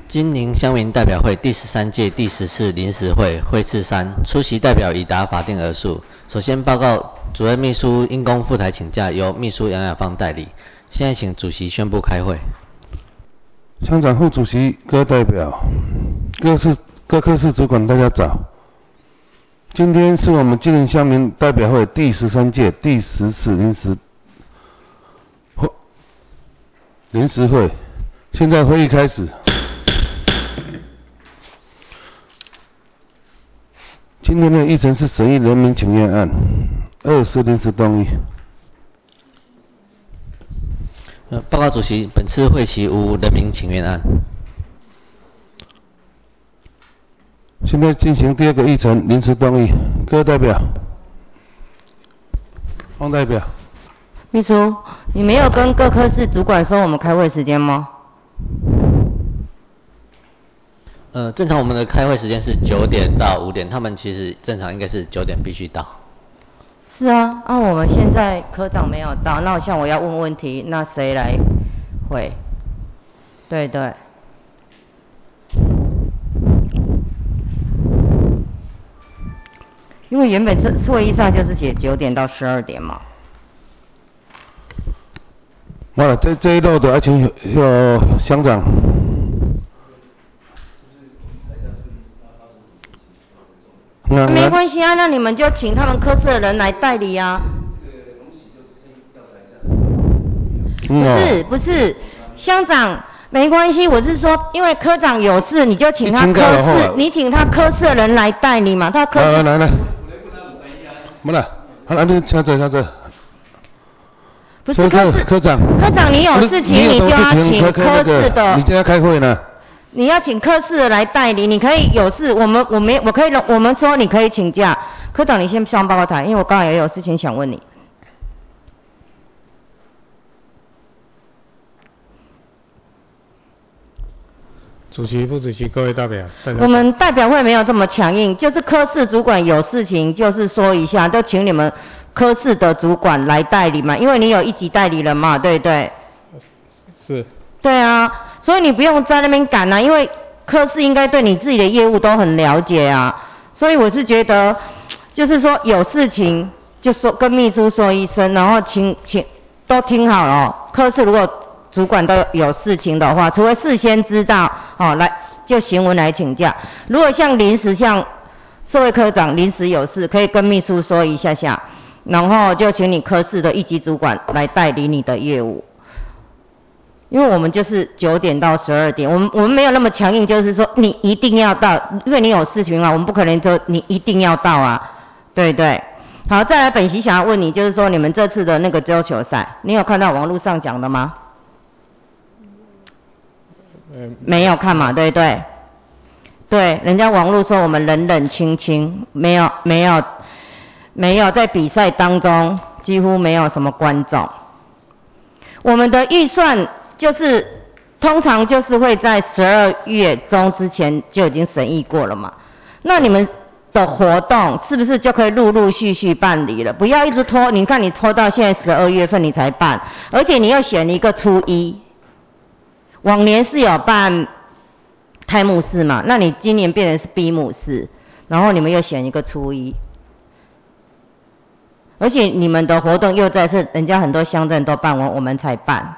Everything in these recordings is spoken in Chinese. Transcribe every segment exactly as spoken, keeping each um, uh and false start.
金陵乡民代表会第十三届第十次临时会会次三，出席代表已达法定额数。首先报告主任秘书因公赴台请假，由秘书杨雅芳代理。现在请主席宣布开会。 乡长、副主席、各代表、各市各科室主管，大家早。今天是我们金陵乡民代表会第十三届第十次临时会临时会，现在会议开始。今天的议程是审议人民请愿案，二是临时动议。 呃，报告主席，本次会期无人民请愿案。 现在进行第二个议程临时动议，各代表。方代表。 秘书，你没有跟各科室主管说我们开会时间吗？ 呃，正常我们的开会时间是九点到五点，他们其实正常应该是九点必须到。 是啊，啊，我们现在科长没有到，那像我要问问题，那谁来回？对对。因为原本这会议上就是写九点到十二点嘛。 完了，这这一漏的，而且有乡长。 啊、没关系啊，那你们就请他们科室的人来代理啊。不是不是，乡长没关系，我是说，因为科长有事，你就请他科室，你请他科室的人来代理嘛，他科室。 来来来，没了，好了，你请坐下坐。 不是科室科长， 科长你有事情你就要请科室的。 你今天开会呢？ 你要请科室的来代理，你可以有事，我们我没我可以我们说你可以请假。科长，你先上报告台，因为我刚才也有事情想问你。 主席、副主席、各位代表， 我们代表会没有这么强硬，就是科室主管有事情就是说一下，就请你们科室的主管来代理嘛，因为你有一级代理人嘛，对不对？ 是。 对啊，所以你不用在那边赶啊，因为科室应该对你自己的业务都很了解啊，所以我是觉得，就是说有事情就说跟秘书说一声，然后请请都听好了哦，科室如果主管都有事情的话，除了事先知道哦，来就行文来请假。如果像临时像社会科长临时有事，可以跟秘书说一下下，然后就请你科室的一级主管来代理你的业务。因为我们就是九点到十二点，我们我们没有那么强硬，就是说你一定要到，因为你有事情嘛，我们不可能说你一定要到啊，对不对？好，再来本席想要问你，就是说你们这次的那个桌球赛，你有看到网络上讲的吗？ 嗯， 没有看嘛，对不对？对，人家网络说我们冷冷清清，没有没有没有在比赛当中几乎没有什么观众。我们的预算就是通常就是会在十二月中之前就已经审议过了嘛。那你们的活动是不是就可以陆陆续续办理了？不要一直拖，你看你拖到现在十二月份你才办，而且你又选一个初一。往年是有办开幕式嘛，那你今年变成是闭幕式，然后你们又选一个初一，而且你们的活动又在是人家很多乡镇都办完，我们才办。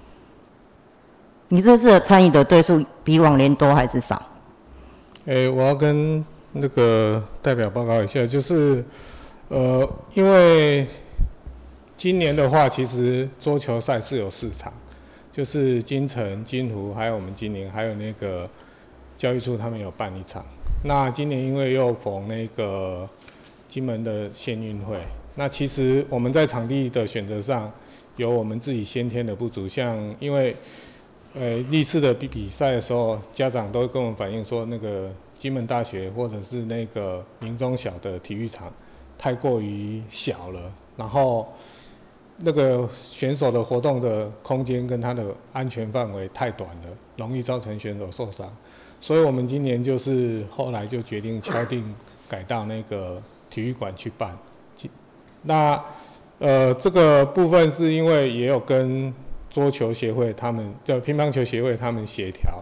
你这次参与的对数比往年多还是少？ 诶，我要跟那个代表报告一下，就是呃，因为今年的话，其实桌球赛是有四场。就是金城、金湖，还有我们金陵，还有那个教育处他们有办一场。那今年因为又逢那个金门的县运会，那其实我们在场地的选择上有我们自己先天的不足，像因为呃历次的比比赛的时候，家长都跟我们反映说，那个金门大学或者是那个民中小的体育场太过于小了，然后那个选手的活动的空间跟他的安全范围太短了，容易造成选手受伤。所以我们今年就是后来就决定敲定改到那个体育馆去办。那呃这个部分是因为也有跟桌球协会他们，就乒乓球协会他们协调，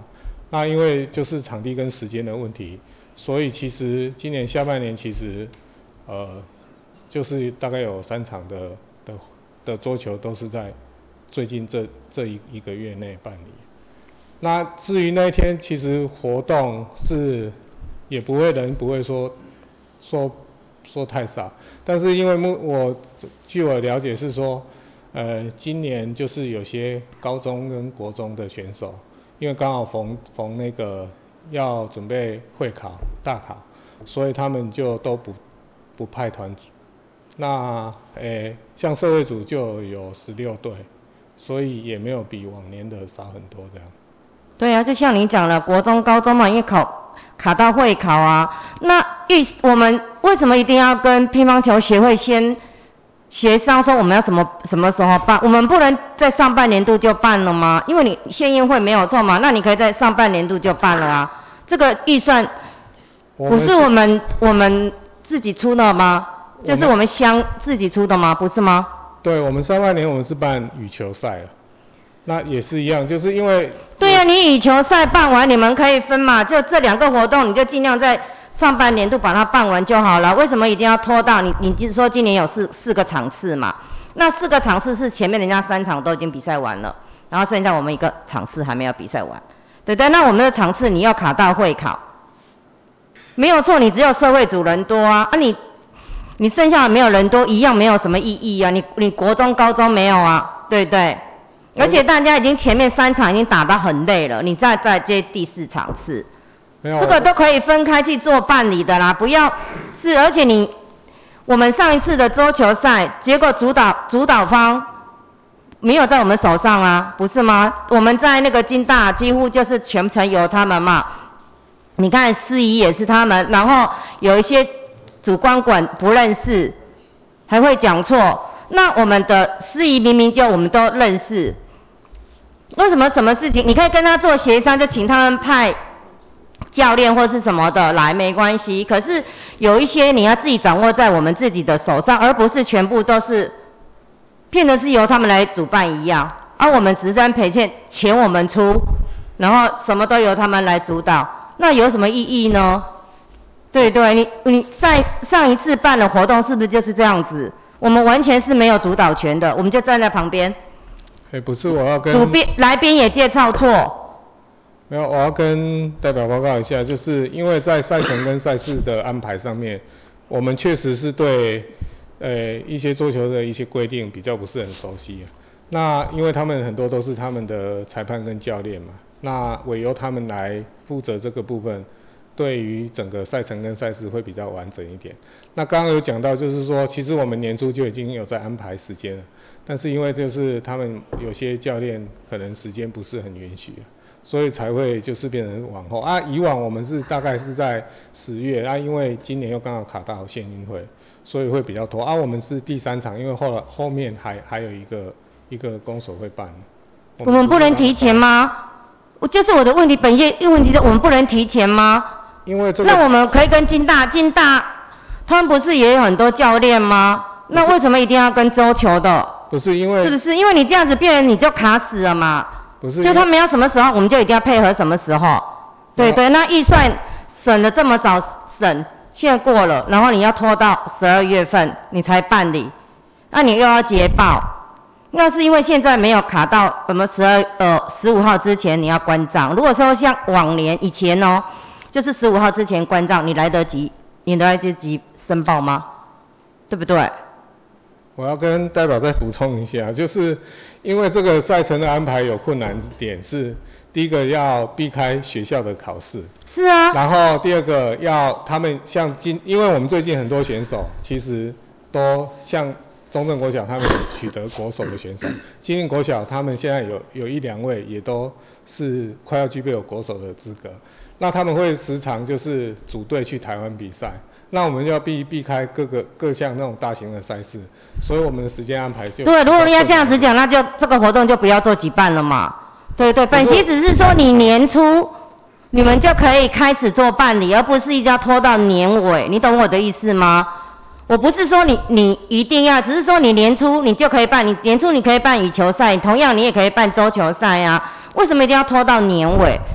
那因为就是场地跟时间的问题，所以其实今年下半年其实呃就是大概有三场的的的桌球都是在最近这这一一个月内办理。那至于那一天其实活动是也不会人不会说说说太少，但是因为目我据我了解是说，呃，今年就是有些高中跟国中的选手，因为刚好逢逢那个要准备会考大考，所以他们就都不不派团组。那诶，像社会组就有十六队，所以也没有比往年的少很多这样。 对啊，就像你讲了，国中、高中嘛，因为考卡到会考啊，那预我们为什么一定要跟乒乓球协会先协商说我们要什么什么时候办？我们不能在上半年度就办了吗？因为你县运会没有错嘛，那你可以在上半年度就办了啊。这个预算不是我们我们自己出的吗？就是我们乡自己出的吗？不是吗？ 对，我们上半年我们是办羽球赛了，那也是一样，就是因为对呀、啊，你羽球赛办完，你们可以分嘛，就这两个活动，你就尽量在上半年度把它办完就好了。为什么一定要拖到你？你就是说今年有四四个场次嘛？那四个场次是前面人家三场都已经比赛完了，然后剩下我们一个场次还没有比赛完，对不对？那我们的场次你要卡到会考，没有错，你只有社会组人多啊，啊你你剩下的没有人多，一样没有什么意义啊。你你国中高中没有啊，对不对？而且大家已经前面三场已经打到很累了，你再再接第四场次， 没有这个都可以分开去做办理的啦，不要是而且你我们上一次的桌球赛，结果主导主导方没有在我们手上啊，不是吗？我们在那个金大几乎就是全程由他们嘛，你看司仪也是他们，然后有一些主管管不认识，还会讲错。那我们的司仪明明就我们都认识，为什么什么事情你可以跟他做协商，就请他们派教练或是什么的来没关系，可是有一些你要自己掌握在我们自己的手上，而不是全部都是变得是由他们来主办一样，而、啊、我们只是赔钱，钱我们出，然后什么都由他们来主导，那有什么意义呢？对对，你你在上一次办的活动是不是就是这样子？我们完全是没有主导权的，我们就站在旁边。 哎，不是，我要跟主编来宾也介绍错。 没有，我要跟代表报告一下，就是因为在赛程跟赛事的安排上面，我们确实是对呃一些桌球的一些规定比较不是很熟悉、啊。那因为他们很多都是他们的裁判跟教练嘛，那委由他们来负责这个部分。对于整个赛程跟赛事会比较完整一点。那刚刚有讲到，就是说，其实我们年初就已经有在安排时间了，但是因为就是他们有些教练可能时间不是很允许，所以才会就是变成往后啊。以往我们是大概是在十月啊，因为今年又刚好卡到县运会，所以会比较拖啊。我们是第三场，因为后来后面还还有一个一个公所会办。 我们, 我们不能提前吗？我就是我的问题，本业问题是我们不能提前吗？ 因为这个， 那我们可以跟金大金大，他们不是也有很多教练吗？那为什么一定要跟桌球的？ 不是因为， 是不是因为你这样子变成你就卡死了嘛？ 不是， 就他们要什么时候，我们就一定要配合什么时候。对对，那预算审了这么早审，现在过了，然后你要拖到十二月份你才办理，那你又要结报，那是因为现在没有卡到什么十二呃十五号之前你要关账。如果说像往年以前哦。就是十五号之前关账，你来得及，你来得及申报吗？对不对？ 我要跟代表再补充一下，就是因为这个赛程的安排有困难点是，第一个要避开学校的考试。 是啊。 然后第二个要他们像今，因为我们最近很多选手其实都像中正国小他们取得国手的选手，金陵国小他们现在有有一两位也都是快要具备有国手的资格。那他们会时常就是组队去台湾比赛，那我们就要避避开各个各项那种大型的赛事，所以我们的时间安排就对。如果你要这样子讲，那就这个活动就不要做举办了嘛。对对，本席只是说你年初你们就可以开始做办理，而不是一定要拖到年尾，你懂我的意思吗？我不是说你你一定要，只是说你年初你就可以办，你年初你可以办羽球赛，同样你也可以办桌球赛啊，为什么一定要拖到年尾？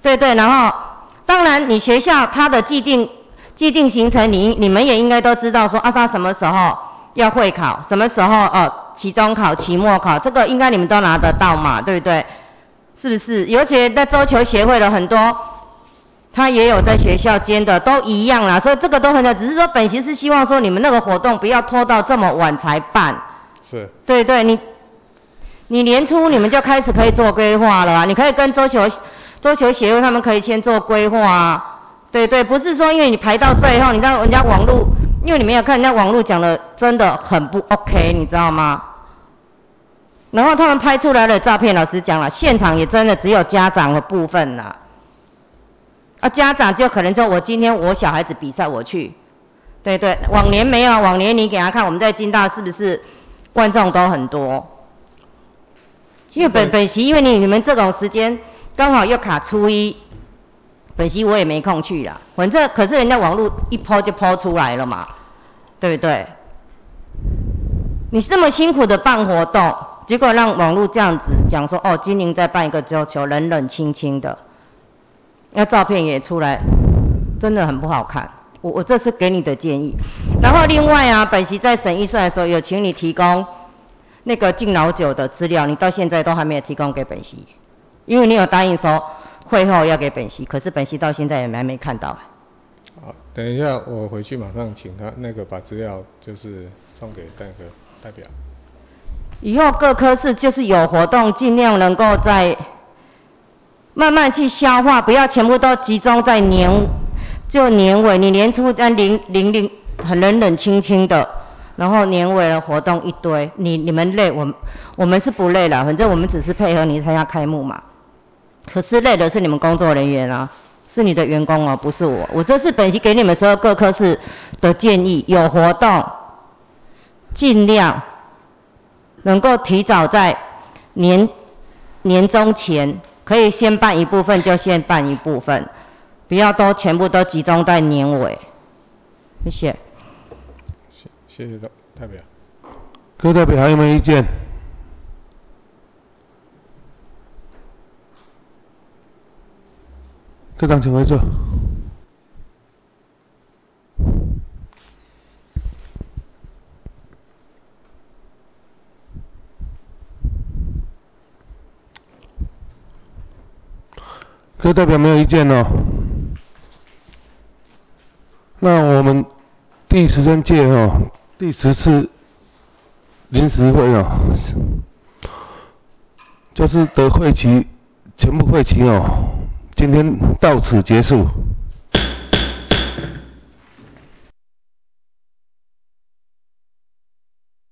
对对，然后当然你学校它的既定既定行程，你你们也应该都知道说啊，它什么时候要会考，什么时候哦期中考、期末考，这个应该你们都拿得到嘛，对不对？是不是？尤其在桌球协会的很多，他也有在学校兼的，都一样啦，所以这个都很好，只是说本席是希望说你们那个活动不要拖到这么晚才办。 是。 对对，你你年初你们就开始可以做规划了啊，你可以跟桌球桌球协会他们可以先做规划啊。对对，不是说因为你排到最后，你知道人家网络，因为你没有看人家网络讲的真的很不 OK， 你知道吗？然后他们拍出来的照片，老实讲了，现场也真的只有家长的部分啦。啊，家长就可能说我今天我小孩子比赛我去，对对，往年没有，往年你给他看我们在金大是不是观众都很多？因为本本席因为你你们这种时间刚好又卡初一，本席我也没空去啦。反正可是人家网络一po就po出来了嘛，对不对？你这么辛苦的办活动，结果让网络这样子讲说，哦，金陵在办一个桌球，冷冷清清的，那照片也出来，真的很不好看。我我这是给你的建议。然后另外啊，本席在审预算的时候有请你提供那个敬老酒的资料，你到现在都还没有提供给本席，因为你有答应说会后要给本席，可是本席到现在也还没看到。 好，等一下我回去马上请他那个把资料就是送给那个代表。 以后各科室就是有活动，尽量能够在慢慢去消化，不要全部都集中在年就年尾。你年初在零零零很冷冷清清的，然后年尾的活动一堆，你你们累，我们我们是不累了，反正我们只是配合你参加开幕嘛。可是累的是你们工作人员啊，是你的员工哦，不是我。我这是本席给你们所有各科室的建议，有活动尽量能够提早在年年中前，可以先办一部分就先办一部分，不要都全部都集中在年尾。谢谢。 谢谢谢代表。 各位代表还有没有意见？科长请回座。各位代表没有意见哦。那我们第十三届哦，第十次临时会哦，就是得会期全部会期哦，今天到此结束。